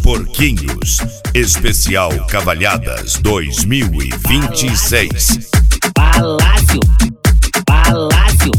Porquinhos, especial Cavalhadas 2026. Palácio, palácio,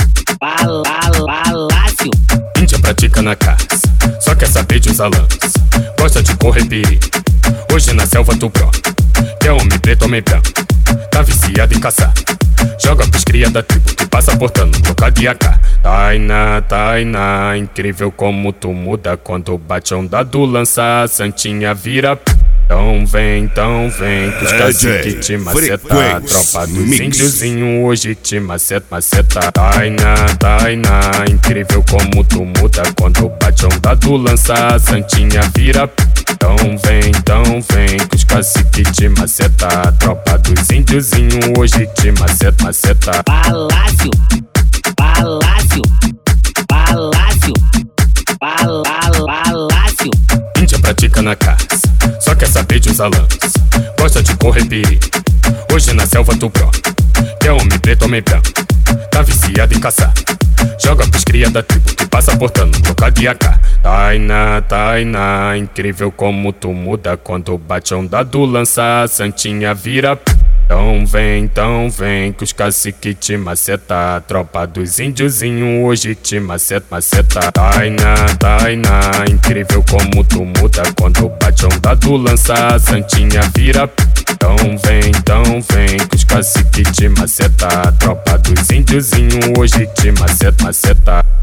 palácio. Índia pratica na caça, só quer saber de usar lança. Gosta de correr perigo, hoje na selva tu brota. Quer homem preto, homem branco, tá viciado em caçar. Joga pros cria da tribo que passa portando troca de AK. Tainá, Tainá, incrível como tu muda quando bate onda do lança, a santinha vira. Então vem, que os cacique te maceta. A tropa dos índiozinho hoje te maceta. Tainá, Tainá, incrível como tu muda quando bate onda do lança, a santinha vira. Então vem, que os cacique te maceta. A tropa dos índiozinho hoje te maceta. Palácio, palácio, palácio, palácio. Índia pratica na caça, só quer saber de usar lança. Gosta de correr perigo, hoje na selva tu brota. Quer homem preto, homem branco, tá viciado em caçar. Joga pros cria da tribo que passa portando troca de AK. Tainá, Tainá, incrível como tu muda quando bate onda do lança, a santinha vira. Então vem, que os cacique te maceta. A tropa dos índiozinho hoje te maceta. Tainá, Tainá, incrível como tu muda quando bate onda do lança, a santinha vira. Então vem, que os cacique te maceta. A tropa dos índiozinho hoje te maceta.